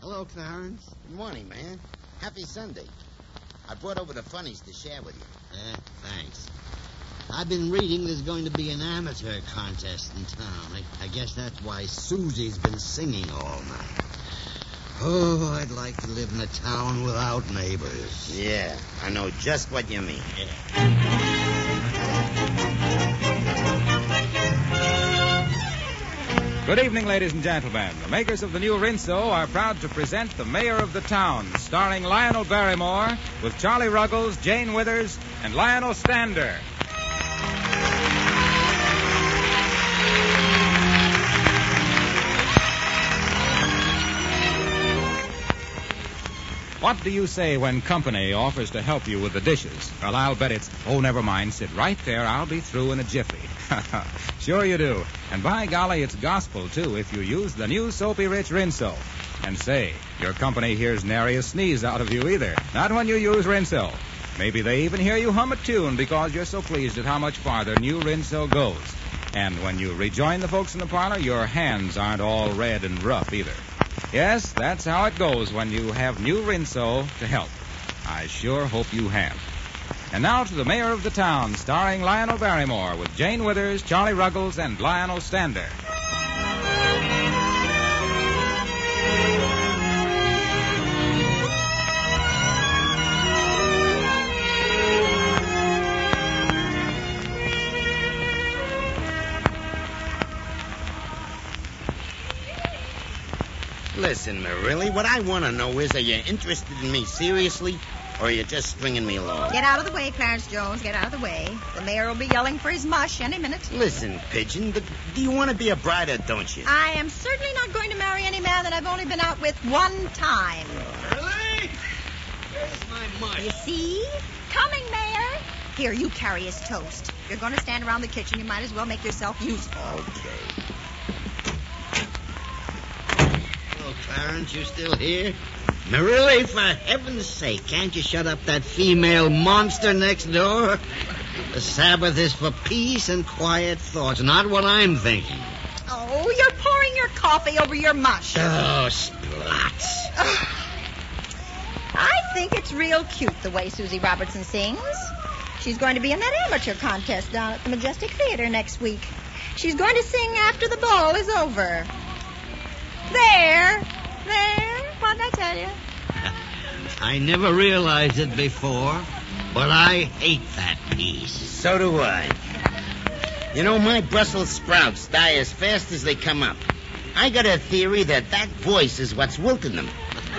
Hello, Clarence. Good morning, man. Happy Sunday. I brought over the funnies to share with you. Thanks. I've been reading there's going to be an amateur contest in town. I guess that's why Susie's been singing all night. Oh, I'd like to live in a town without neighbors. Yeah, I know just what you mean. Good evening, ladies and gentlemen. The makers of the new Rinso are proud to present The Mayor of the Town, starring Lionel Barrymore with Charlie Ruggles, Jane Withers, and Lionel Stander. What do you say when company offers to help you with the dishes? Well, I'll bet it's, oh, never mind, sit right there, I'll be through in a jiffy. Sure you do. And by golly, it's gospel, too, if you use the new Soapy Rich Rinso. And say, your company hears nary a sneeze out of you either. Not when you use Rinso. Maybe they even hear you hum a tune because you're so pleased at how much farther new Rinso goes. And when you rejoin the folks in the parlor, your hands aren't all red and rough either. Yes, that's how it goes when you have new Rinso to help. I sure hope you have. And now to The Mayor of the Town, starring Lionel Barrymore with Jane Withers, Charlie Ruggles, and Lionel Stander. Listen, Marilli, what I want to know is, are you interested in me seriously, or are you just stringing me along? Get out of the way, Clarence Jones. Get out of the way. The mayor will be yelling for his mush any minute. Listen, Pigeon, do you want to be a bride or don't you? I am certainly not going to marry any man that I've only been out with one time. Really? Where's my mush? You see? Coming, Mayor. Here, you carry his toast. If you're going to stand around the kitchen, you might as well make yourself useful. Okay. Clarence, you still here? Marilli, for heaven's sake, can't you shut up that female monster next door? The Sabbath is for peace and quiet thoughts, not what I'm thinking. Oh, you're pouring your coffee over your mush. Oh, splots. I think it's real cute the way Susie Robertson sings. She's going to be in that amateur contest down at the Majestic Theater next week. She's going to sing after the ball is over. There. What'd I tell you? I never realized it before, but I hate that piece. So do I. You know, my Brussels sprouts die as fast as they come up. I got a theory that voice is what's wilting them.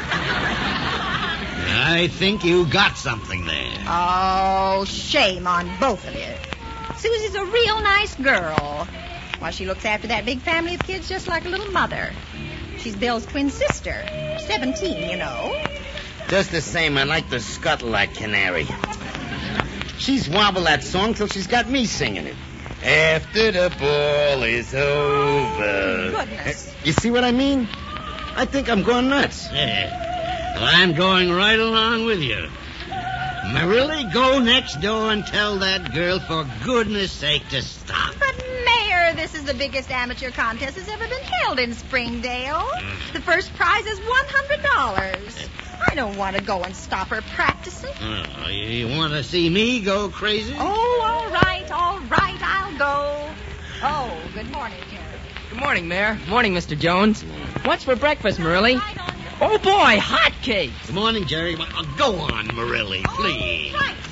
I think you got something there. Oh, shame on both of you. Susie's a real nice girl. Why, she looks after that big family of kids just like a little mother. She's Bill's twin sister. 17, you know. Just the same, I like the scuttle like canary. She's wobbled that song till she's got me singing it. After the ball is over. Goodness. You see what I mean? I think I'm going nuts. Yeah. Well, I'm going right along with you. Marilli, go next door and tell that girl for goodness sake to stop. But, Mayor, this is the biggest amateur contest that's ever been held in Springdale. The first prize is $100. I don't want to go and stop her practicing. Oh, you want to see me go crazy? Oh, all right, I'll go. Oh, good morning, Jerry. Good morning, Mayor. Morning, Mr. Jones. What's for breakfast, Marilli? Oh, boy, hotcakes. Good morning, Jerry. Go on, Marilli, please. Oh, right.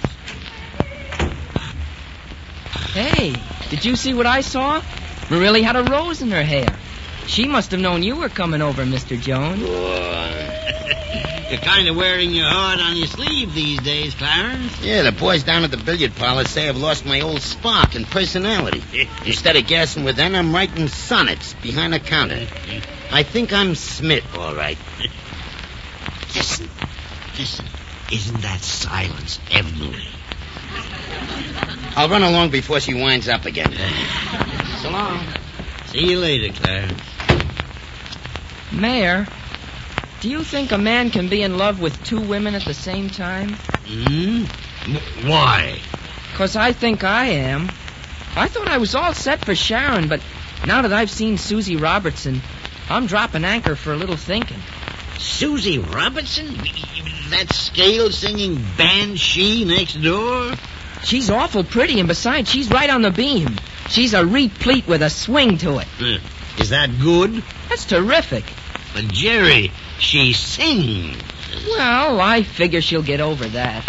Hey, did you see what I saw? Marilli had a rose in her hair. She must have known you were coming over, Mr. Jones. You're kind of wearing your heart on your sleeve these days, Clarence. Yeah, the boys down at the billiard parlor say I've lost my old spark and personality. Instead of gassing with them, I'm writing sonnets behind the counter. I think I'm Smith, all right. Listen. Isn't that silence heavenly? I'll run along before she winds up again. So long. See you later, Clarence. Mayor, do you think a man can be in love with two women at the same time? Why? 'Cause I think I am. I thought I was all set for Sharon, but now that I've seen Susie Robertson, I'm dropping anchor for a little thinking. Susie Robertson? That scale-singing banshee next door? She's awful pretty, and besides, she's right on the beam. She's a replete with a swing to it. Is that good? That's terrific. But, Jerry, she sings. Well, I figure she'll get over that.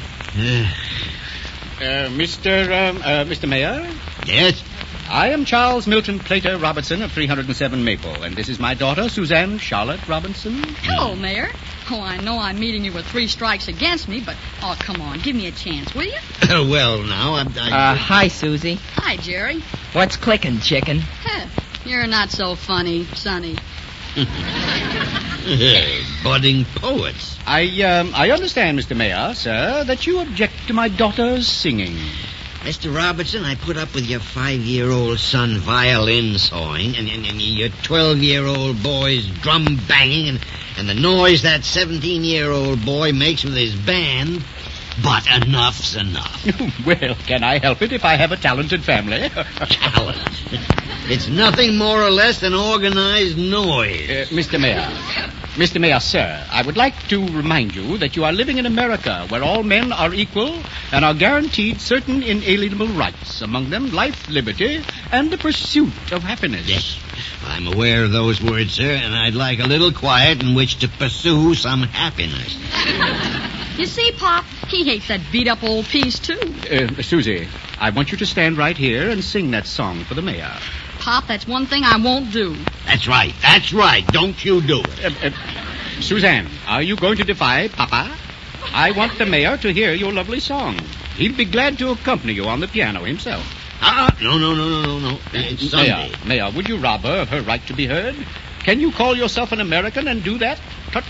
Mr. Mayor? Yes? I am Charles Milton Plater Robertson of 307 Maple, and this is my daughter, Suzanne Charlotte Robinson. Hello, Mayor. Oh, I know I'm meeting you with 3 strikes against me, but, oh, come on, give me a chance, will you? Well, now, Hi, Susie. Hi, Jerry. What's clicking, chicken? You're not so funny, Sonny. Budding poets. I understand, Mr. Mayor, sir, that you object to my daughter's singing. Mr. Robertson, I put up with your 5-year-old son violin sawing and your 12-year-old boy's drum banging and the noise that 17-year-old boy makes with his band. But enough's enough. Well, can I help it if I have a talented family? Talent. It's nothing more or less than organized noise. Mr. Mayor, sir, I would like to remind you that you are living in America where all men are equal and are guaranteed certain inalienable rights, among them life, liberty, and the pursuit of happiness. Yes, I'm aware of those words, sir, and I'd like a little quiet in which to pursue some happiness. You see, Pop, he hates that beat-up old piece, too. Susie, I want you to stand right here and sing that song for the mayor. Pop, that's one thing I won't do. That's right. Don't you do it. Suzanne, are you going to defy Papa? I want the mayor to hear your lovely song. He'll be glad to accompany you on the piano himself. No. It's Sunday. Mayor, would you rob her of her right to be heard? Can you call yourself an American and do that?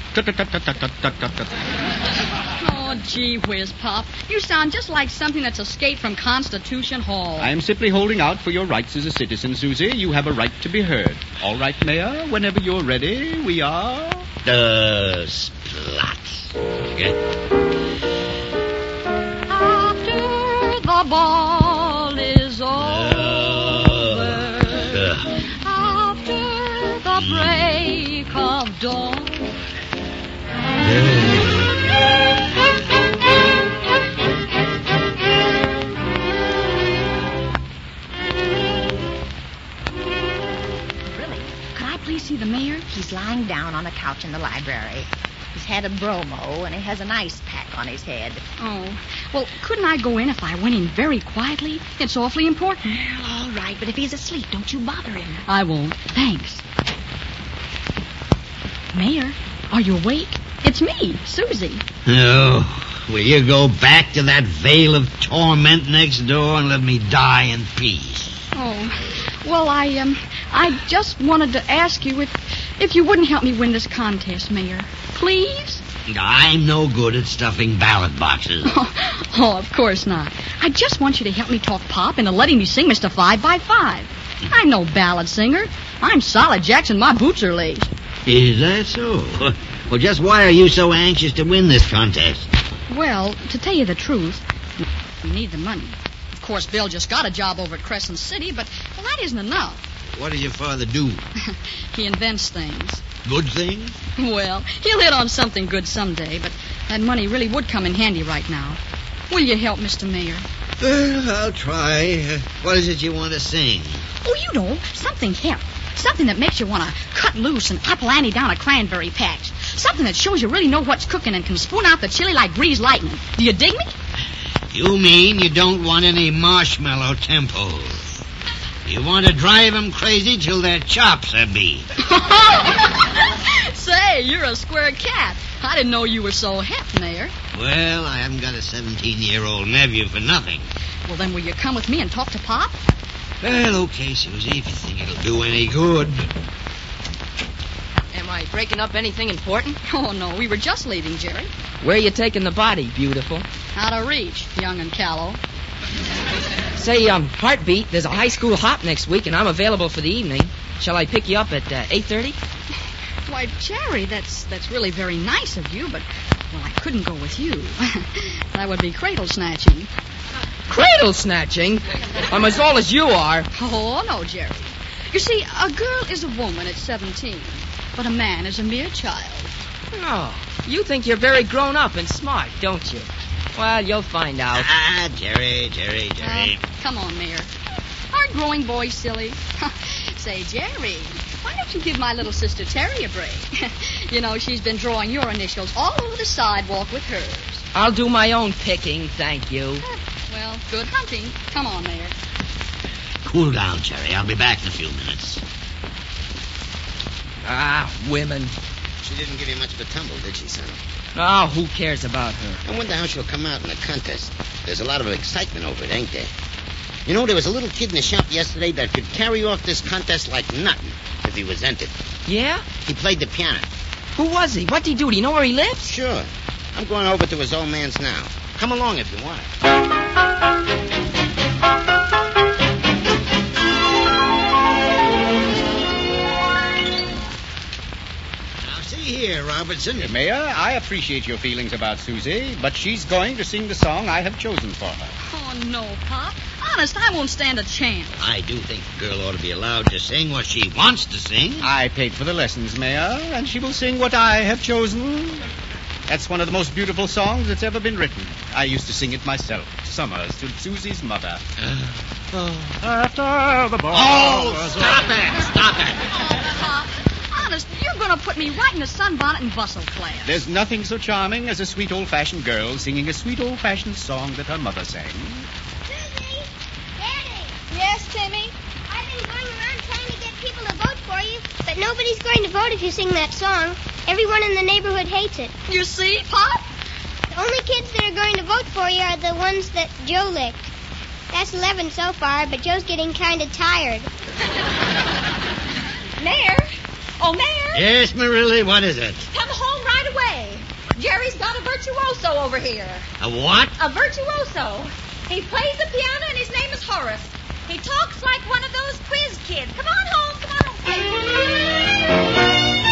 Oh, gee whiz, Pop. You sound just like something that's escaped from Constitution Hall. I'm simply holding out for your rights as a citizen, Susie. You have a right to be heard. All right, Mayor, whenever you're ready, we are... Splat. Okay. After the ball is over, after the break of dawn, see the mayor? He's lying down on a couch in the library. He's had a bromo, and he has an ice pack on his head. Oh. Well, couldn't I go in if I went in very quietly? It's awfully important. Well, all right, but if he's asleep, don't you bother him. I won't. Thanks. Mayor, are you awake? It's me, Susie. Oh, will you go back to that veil of torment next door and let me die in peace? Oh, well, I just wanted to ask you if you wouldn't help me win this contest, Mayor. Please? I'm no good at stuffing ballot boxes. Oh, of course not. I just want you to help me talk Pop into letting me sing Mr. 5x5. I'm no ballad singer. I'm solid Jackson. My boots are laced. Is that so? Well, just why are you so anxious to win this contest? Well, to tell you the truth, we need the money. Of course, Bill just got a job over at Crescent City, but well, that isn't enough. What does your father do? He invents things. Good things? Well, he'll hit on something good someday, but that money really would come in handy right now. Will you help, Mr. Mayor? I'll try. What is it you want to sing? Oh, you know, something hip. Something that makes you want to cut loose and apple ante down a cranberry patch. Something that shows you really know what's cooking and can spoon out the chili like greased lightning. Do you dig me? You mean you don't want any marshmallow temples? You want to drive them crazy till their chops are beat. Say, you're a square cat. I didn't know you were so hip, Mayor. Well, I haven't got a 17-year-old nephew for nothing. Well, then will you come with me and talk to Pop? Well, okay, Susie, if you think it'll do any good. Am I breaking up anything important? Oh, no, we were just leaving, Jerry. Where are you taking the body, beautiful? Out of reach, young and callow. Say, Heartbeat, there's a high school hop next week, and I'm available for the evening. Shall I pick you up at 8:30? Why, Jerry, that's really very nice of you, but, well, I couldn't go with you. That would be cradle snatching. Cradle snatching? I'm as old as you are. Oh, no, Jerry. You see, a girl is a woman at 17. but a man is a mere child. Oh, you think you're very grown up and smart, don't you? Well, you'll find out. Jerry. Come on, Mayor. Aren't growing boys silly? Say, Jerry, why don't you give my little sister Terry a break? You know, she's been drawing your initials all over the sidewalk with hers. I'll do my own picking, thank you. Well, good hunting. Come on, Mayor. Cool down, Jerry. I'll be back in a few minutes. Women. She didn't give you much of a tumble, did she, son? Oh, who cares about her? I wonder how she'll come out in the contest. There's a lot of excitement over it, ain't there? You know, there was a little kid in the shop yesterday that could carry off this contest like nothing if he was entered. Yeah? He played the piano. Who was he? What'd he do? Do you know where he lives? Sure. I'm going over to his old man's now. Come along if you want. Now, see here, Robertson. Mayor, I appreciate your feelings about Susie, but she's going to sing the song I have chosen for her. Oh, no, Pop. Honest, I won't stand a chance. I do think the girl ought to be allowed to sing what she wants to sing. I paid for the lessons, Mayor, and she will sing what I have chosen. That's one of the most beautiful songs that's ever been written. I used to sing it myself, summers, to Susie's mother. After the ball. Oh, stop it! Oh, Pop. Honest, you're going to put me right in the sunbonnet and bustle class. There's nothing so charming as a sweet old-fashioned girl singing a sweet old-fashioned song that her mother sang. Susie! Daddy! Yes, Timmy? I've been going around trying to get people to vote for you, but nobody's going to vote if you sing that song. Everyone in the neighborhood hates it. You see, Pop? The only kids that are going to vote for you are the ones that Joe licked. That's 11 so far, but Joe's getting kind of tired. Mayor? Oh, Mayor? Yes, Marilli, what is it? Come home right away. Jerry's got a virtuoso over here. A what? A virtuoso. He plays the piano and his name is Horace. He talks like one of those quiz kids. Come on home, come on home.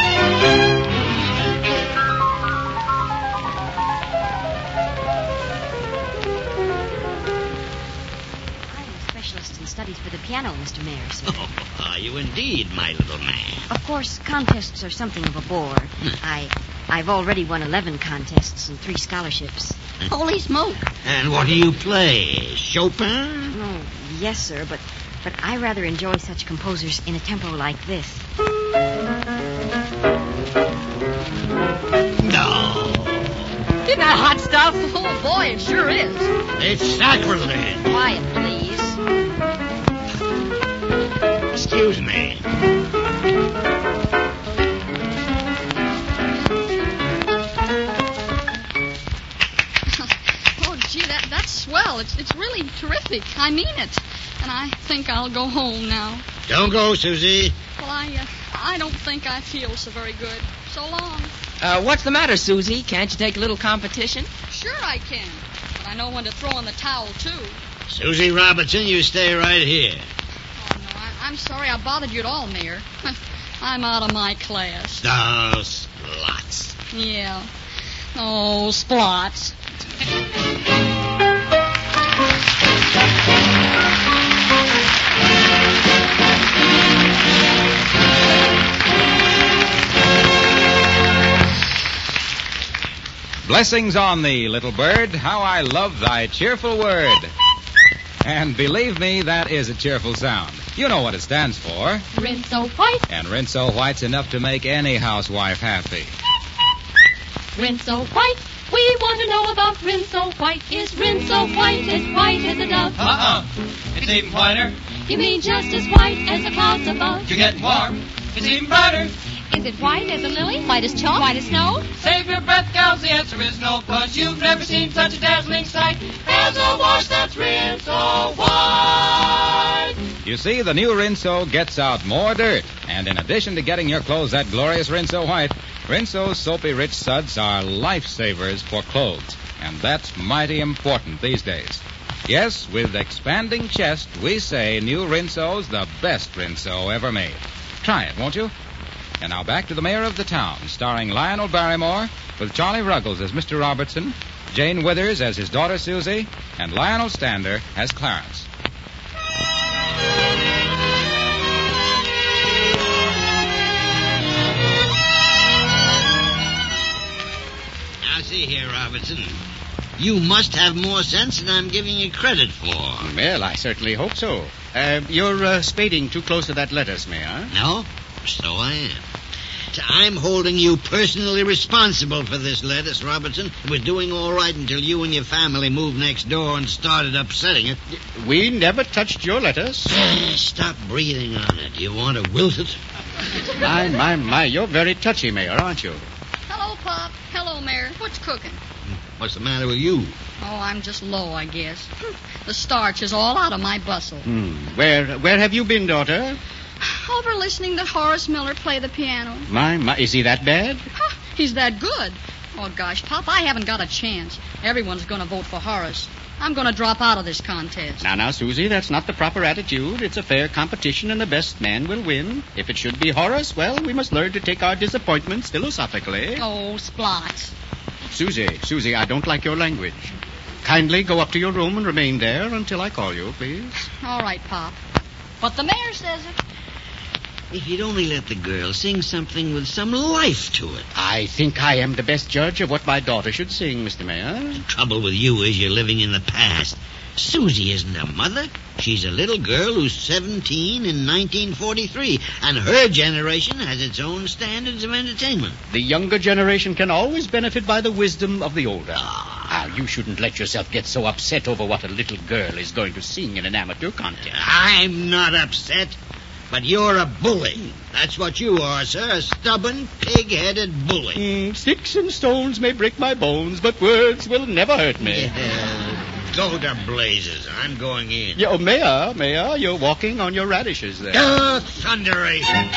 In studies for the piano, Mr. Mayor, sir. Oh, are you indeed, my little man? Of course, contests are something of a bore. I've already won 11 contests and 3 scholarships. Holy smoke. And what do you play? Chopin? Oh, yes, sir, but I rather enjoy such composers in a tempo like this. No. Isn't that hot stuff? Oh, boy, it sure is. It's sacrilege. Quiet, please. Excuse me. Oh, gee, that's swell. It's really terrific. I mean it. And I think I'll go home now. Don't go, Susie. Well, I don't think I feel so very good. So long. What's the matter, Susie? Can't you take a little competition? Sure I can. But I know when to throw in the towel, too. Susie Robertson, you stay right here. Oh, no, I'm sorry I bothered you at all, Mayor. I'm out of my class. Oh, splots. Yeah. Oh, splots. Blessings on thee, little bird. How I love thy cheerful word. And believe me, that is a cheerful sound. You know what it stands for. Rinso White. And Rinso White's enough to make any housewife happy. Rinso White. We want to know about Rinso White. Is Rinso White as white as a dove? It's even whiter. You mean just as white as the clouds above? You're getting warm. It's even brighter. Is it white as a lily? White as chalk? White as snow? Save your breath, gals. The answer is no, 'cause you've never seen such a dazzling sight as a wash that's Rinso White. You see, the new Rinso gets out more dirt. And in addition to getting your clothes that glorious Rinso White, Rinso's soapy rich suds are lifesavers for clothes. And that's mighty important these days. Yes, with expanding chest, we say new Rinso's the best Rinso ever made. Try it, won't you? And now back to the mayor of the town, starring Lionel Barrymore, with Charlie Ruggles as Mr. Robertson, Jane Withers as his daughter Susie, and Lionel Stander as Clarence. see here, Robertson. You must have more sense than I'm giving you credit for. Well, I certainly hope so. You're spading too close to that lettuce, Mayor. No? So I am. I'm holding you personally responsible for this lettuce, Robertson. It was doing all right until you and your family moved next door and started upsetting it. We never touched your lettuce. Stop breathing on it. You want to wilt it? My, you're very touchy, Mayor, aren't you? Hello, Pop. Hello, Mayor. What's cooking? What's the matter with you? Oh, I'm just low, I guess. The starch is all out of my bustle. Where have you been, daughter? Over listening to Horace Miller play the piano. My, is he that bad? He's that good. Oh, gosh, Pop, I haven't got a chance. Everyone's going to vote for Horace. I'm going to drop out of this contest. Now, Susie, that's not the proper attitude. It's a fair competition, and the best man will win. If it should be Horace, well, we must learn to take our disappointments philosophically. Oh, splots. Susie, I don't like your language. Kindly go up to your room and remain there until I call you, please. All right, Pop. But the mayor says it. If you'd only let the girl sing something with some life to it. I think I am the best judge of what my daughter should sing, Mr. Mayor. The trouble with you is you're living in the past. Susie isn't a mother. She's a little girl who's 17 in 1943, and her generation has its own standards of entertainment. The younger generation can always benefit by the wisdom of the older. Now, you shouldn't let yourself get so upset over what a little girl is going to sing in an amateur contest. I'm not upset. But you're a bully. That's what you are, sir. A stubborn, pig-headed bully. Sticks and stones may break my bones, but words will never hurt me. Yeah. Go to blazes. I'm going in. Yeah, Mayor, you're walking on your radishes there. Oh, thunderation.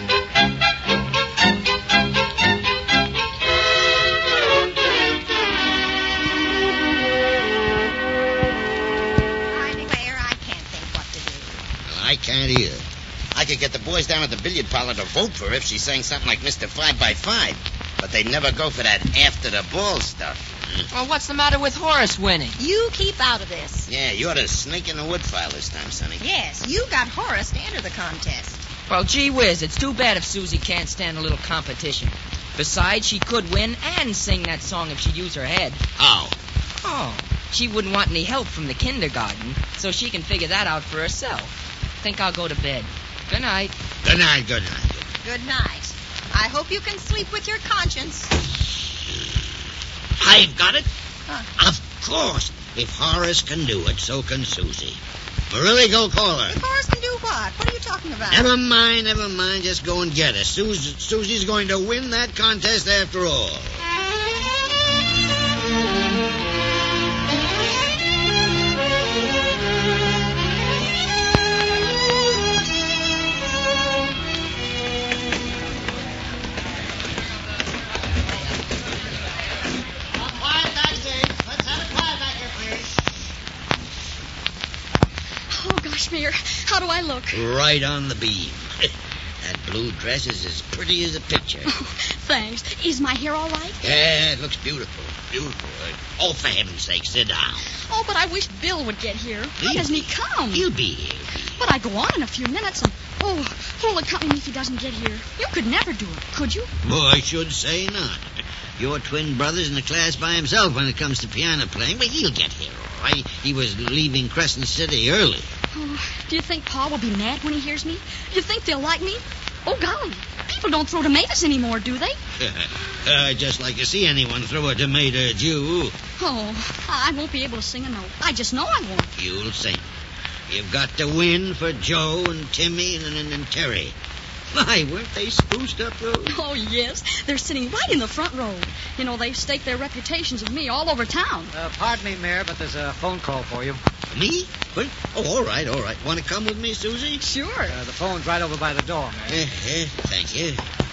I declare I can't think what to do. Well, I can't either. I could get the boys down at the billiard parlor to vote for her if she sang something like Mr. 5x5. But they'd never go for that after the ball stuff. Well, what's the matter with Horace winning? You keep out of this. Yeah, you're the snake in the wood file this time, Sonny. Yes, you got Horace to enter the contest. Well, gee whiz, it's too bad if Susie can't stand a little competition. Besides, she could win and sing that song if she used her head. How? Oh, she wouldn't want any help from the kindergarten, so she can figure that out for herself. Think I'll go to bed. Good night. Good night, good night. Good night. I hope you can sleep with your conscience. I've got it. Of course. If Horace can do it, so can Susie. Really, go call her. If Horace can do what? What are you talking about? Never mind. Just go and get her. Susie's going to win that contest after all. Mayor, how do I look? Right on the beam. That blue dress is as pretty as a picture. Oh, thanks. Is my hair all right? Yeah, it looks beautiful. Beautiful. Oh, for heaven's sake, sit down. Oh, but I wish Bill would get here. Why doesn't he come? He'll be here. But I go on in a few minutes and... Oh, who'll accompany me if he doesn't get here? You could never do it, could you? Well, I should say not. Your twin brother's in the class by himself when it comes to piano playing, but he'll get here, all right. He was leaving Crescent City early. Oh, do you think Pa will be mad when he hears me? Do you think they'll like me? Oh, golly, people don't throw tomatoes anymore, do they? I'd just like to see anyone throw a tomato at you. Oh, I won't be able to sing a note. I just know I won't. You'll sing. You've got to win for Joe and Timmy and Terry. Why, weren't they spruced up, though? Oh, yes. They're sitting right in the front row. You know, they've staked their reputations of me all over town. Pardon me, Mayor, but there's a phone call for you. Me? What? Oh, all right. Want to come with me, Susie? Sure. The phone's right over by the door, Mayor. Thank you.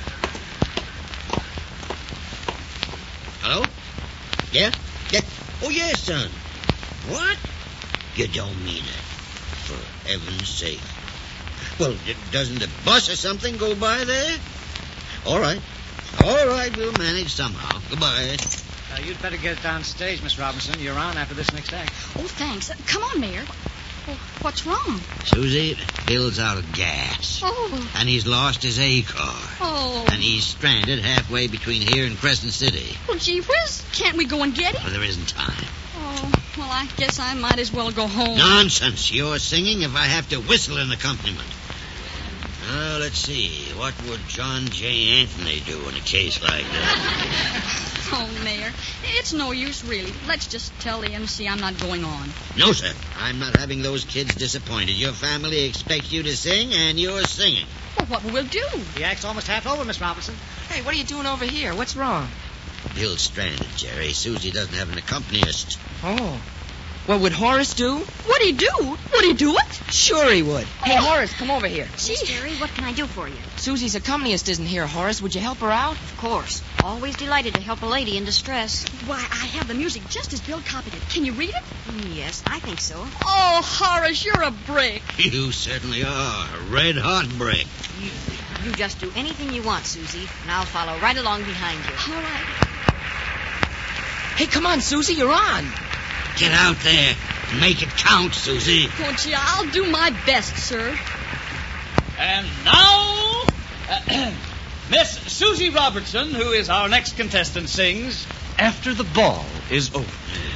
Hello? Yeah? Oh, yes, son. What? You don't mean it. For heaven's sake. Well, doesn't a bus or something go by there? All right, we'll manage somehow. Goodbye. You'd better get downstage, Miss Robinson. You're on after this next act. Oh, thanks. Come on, Mayor. Well, what's wrong? Susie, Bill's out of gas. Oh. And he's lost his A car. Oh. And he's stranded halfway between here and Crescent City. Well, gee whiz, can't we go and get him? Well, there isn't time. Oh, well, I guess I might as well go home. Nonsense. You're singing if I have to whistle an accompaniment. Let's see. What would John J. Anthony do in a case like that? Oh, Mayor, it's no use, really. Let's just tell the MC I'm not going on. No, sir. I'm not having those kids disappointed. Your family expects you to sing, and you're singing. Well, what will we do? The act's almost half over, Miss Robinson. Hey, what are you doing over here? What's wrong? Bill's stranded, Jerry. Susie doesn't have an accompanist. Oh. Well, would Horace do? What'd he do? Would he do it? Sure he would. Hey, Horace, come over here. Yes, Jerry, what can I do for you? Susie's accompanist isn't here, Horace. Would you help her out? Of course. Always delighted to help a lady in distress. Why, I have the music just as Bill copied it. Can you read it? Yes, I think so. Oh, Horace, you're a brick. You certainly are. A red-hot brick. You just do anything you want, Susie, and I'll follow right along behind you. All right. Hey, come on, Susie, you're on. Get out there. Make it count, Susie. Oh, gee, I'll do my best, sir. And now, Miss Susie Robertson, who is our next contestant, sings After the Ball is Over.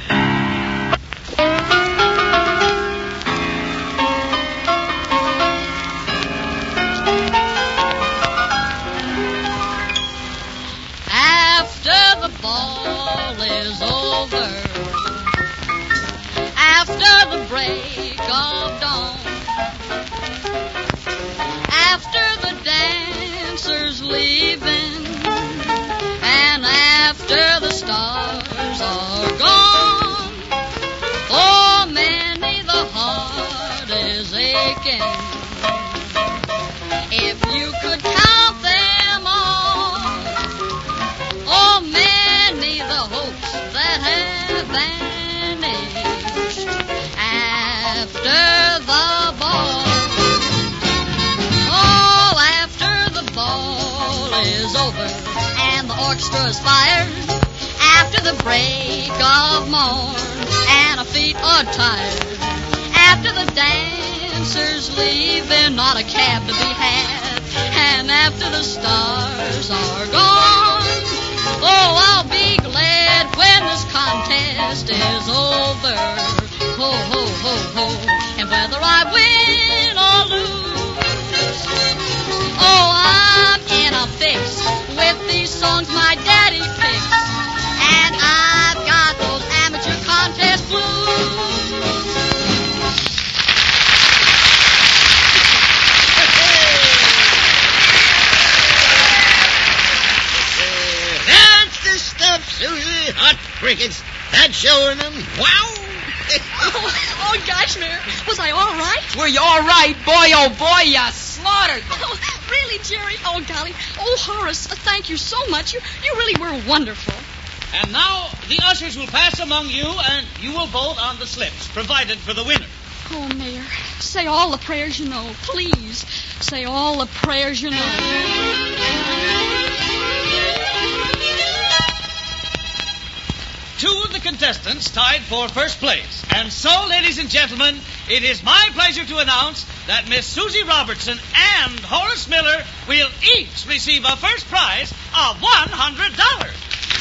After the ball is over, after the break of dawn, after the dancers leaving, and after the stars are gone, for many the heart is aching. If you could count them all, oh, many the hopes that have vanished after the ball. Oh, after the ball is over and the orchestra's fired, after the break of morn and our feet are tired, after the dancers leave, there's not a cab to be had, and after the stars are gone, oh, I'll be glad when this contest is over. Ho, ho, ho, ho. And whether I win or lose, oh, I'm in a fix with these songs my daddy picks, and I've got those amateur contest blues. That's the stuff, Susie. Hot crickets. That's showing them. Wow. Oh, gosh, Mayor. Was I all right? Were you all right? Boy, oh, boy, you slaughtered them. Oh, really, Jerry? Oh, golly. Oh, Horace, thank you so much. You really were wonderful. And now the ushers will pass among you, and you will vote on the slips provided for the winner. Oh, Mayor, say all the prayers you know. Please, say all the prayers you know. Two of the contestants tied for first place. And so, ladies and gentlemen, it is my pleasure to announce that Miss Susie Robertson and Horace Miller will each receive a first prize of $100.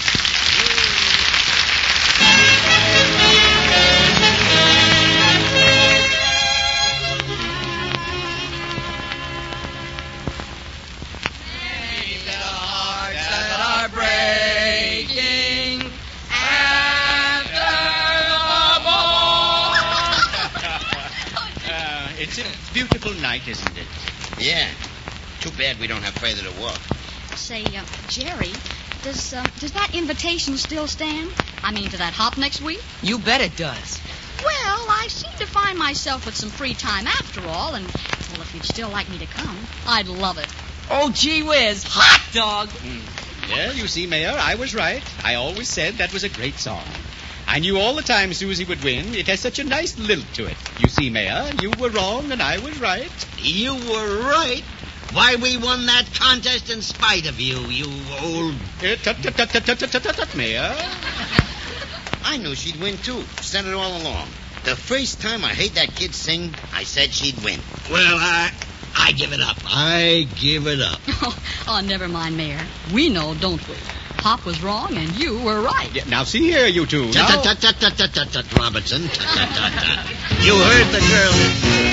It's a beautiful night, isn't it? Yeah. Too bad we don't have further to walk. Say, Jerry, does that invitation still stand? I mean, to that hop next week? You bet it does. Well, I seem to find myself with some free time after all, and, well, if you'd still like me to come, I'd love it. Oh, gee whiz. Hot dog. Well, you see, Mayor, I was right. I always said that was a great song. I knew all the time Susie would win. It has such a nice lilt to it. You see, Mayor, you were wrong and I was right. You were right. Why, we won that contest in spite of you, you old... Tut, Mayor. I knew she'd win, too. Said it all along. The first time I heard that kid sing, I said she'd win. Well, I give it up. I give it up. Oh, never mind, Mayor. We know, don't we? Pop was wrong and you were right. Yeah, now, see here, you two. Tut, Robertson. Tut. You heard the girl.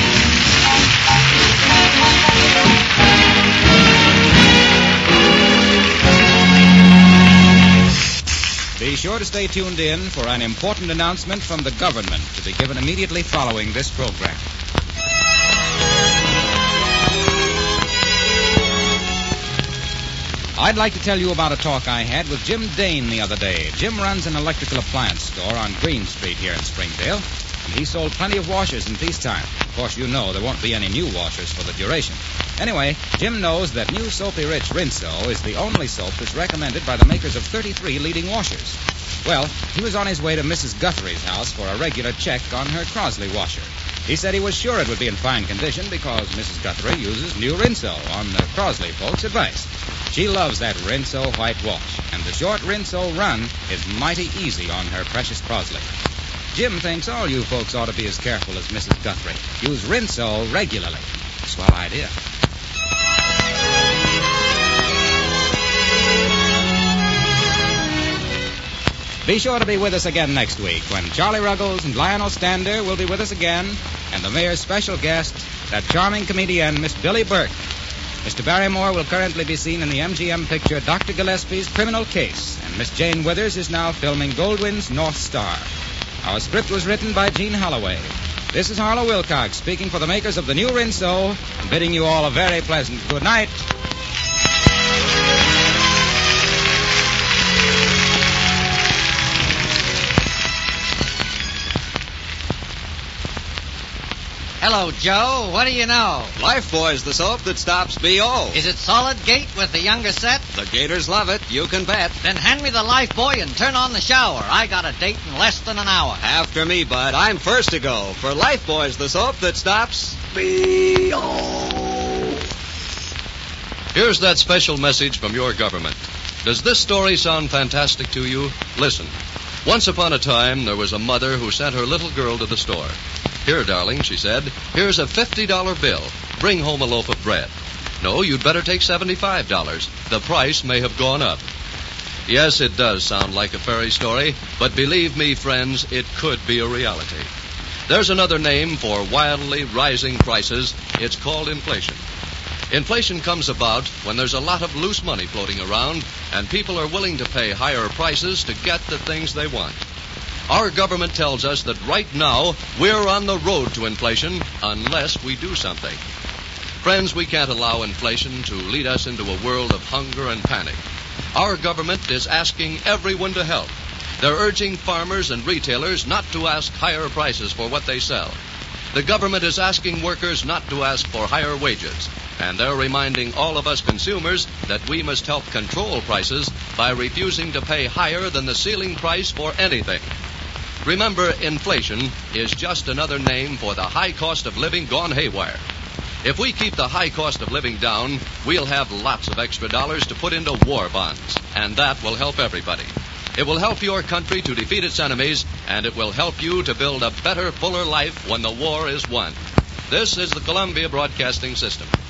Be sure to stay tuned in for an important announcement from the government to be given immediately following this program. I'd like to tell you about a talk I had with Jim Dane the other day. Jim runs an electrical appliance store on Green Street here in Springdale, and he sold plenty of washers in peacetime. Of course, you know there won't be any new washers for the duration. Anyway, Jim knows that new Soapy Rich Rinso is the only soap that's recommended by the makers of 33 leading washers. Well, he was on his way to Mrs. Guthrie's house for a regular check on her Crosley washer. He said he was sure it would be in fine condition because Mrs. Guthrie uses new Rinso on the Crosley folks' advice. She loves that Rinso white wash, and the short Rinso run is mighty easy on her precious Crosley. Jim thinks all you folks ought to be as careful as Mrs. Guthrie. Use Rinso regularly. Swell idea. Be sure to be with us again next week when Charlie Ruggles and Lionel Stander will be with us again, and the mayor's special guest, that charming comedian, Miss Billy Burke. Mr. Barrymore will currently be seen in the MGM picture Dr. Gillespie's Criminal Case, and Miss Jane Withers is now filming Goldwyn's North Star. Our script was written by Gene Holloway. This is Harlow Wilcox speaking for the makers of the new Rinso, and bidding you all a very pleasant good night. Hello, Joe. What do you know? Lifebuoy's the soap that stops B.O. Is it Solid Gate with the younger set? The Gators love it. You can bet. Then hand me the Lifebuoy and turn on the shower. I got a date in less than an hour. After me, bud. I'm first to go. For Lifebuoy's the soap that stops B.O. Here's that special message from your government. Does this story sound fantastic to you? Listen. Once upon a time, there was a mother who sent her little girl to the store. Here, darling, she said, here's a $50 bill. Bring home a loaf of bread. No, you'd better take $75. The price may have gone up. Yes, it does sound like a fairy story, but believe me, friends, it could be a reality. There's another name for wildly rising prices. It's called inflation. Inflation comes about when there's a lot of loose money floating around, and people are willing to pay higher prices to get the things they want. Our government tells us that right now we're on the road to inflation unless we do something. Friends, we can't allow inflation to lead us into a world of hunger and panic. Our government is asking everyone to help. They're urging farmers and retailers not to ask higher prices for what they sell. The government is asking workers not to ask for higher wages. And they're reminding all of us consumers that we must help control prices by refusing to pay higher than the ceiling price for anything. Remember, inflation is just another name for the high cost of living gone haywire. If we keep the high cost of living down, we'll have lots of extra dollars to put into war bonds, and that will help everybody. It will help your country to defeat its enemies, and it will help you to build a better, fuller life when the war is won. This is the Columbia Broadcasting System.